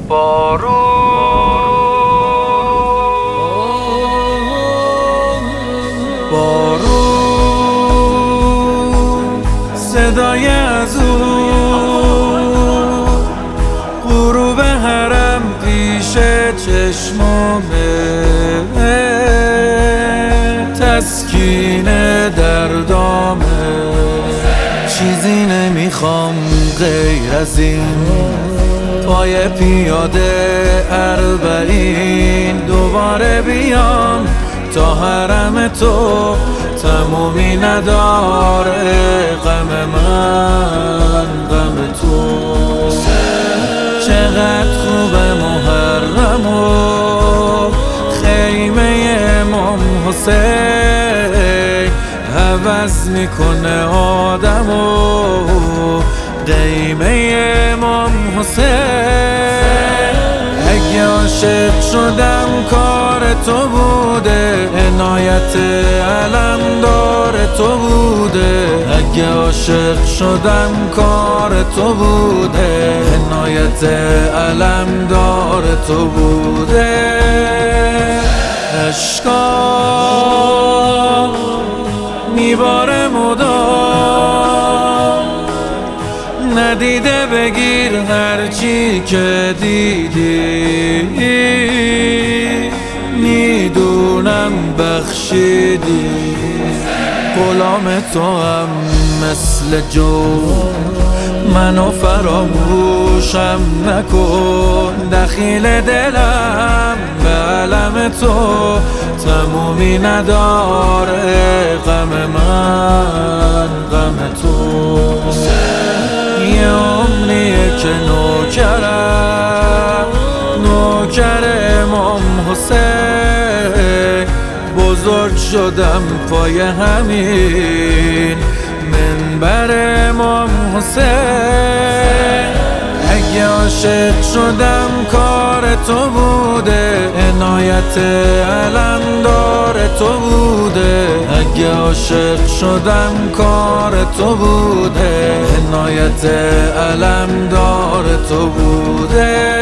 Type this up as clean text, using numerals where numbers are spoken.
بارون صدای از اون غروب حرم پیش چشمامه، تسکین دردامه. چیزی نمیخوام غیر از این، پای پیاده اربعین دوباره بیام تا حرم تو تمومی نداره. غم من غم تو، چقدر خوب محرم و خیمه امام حسین عوض میکنه آدم و قیمه امام حسین. اگه عاشق شدم کار تو بوده، عنایت علمدار تو بوده. اگه عاشق شدم کار تو بوده، عنایت علمدار تو بوده. عشقا میباره مدام، ندیده بگیر هرچی که دیدی. میدونم بخشیدی، غلام تو هم مثل جو، منو فراموشم نکن. دخیل دلم به علم تو تمومی نداره. غم من غم تو، یه عمریه که نوکر امام حسین. بزرگ شدم پای همین منبر امام حسین. اگه عاشق شدم کار تو بوده، عنایت علمدار تو بوده. اگه عاشق شدم کار تو بوده، عنایت علمدار تو بوده.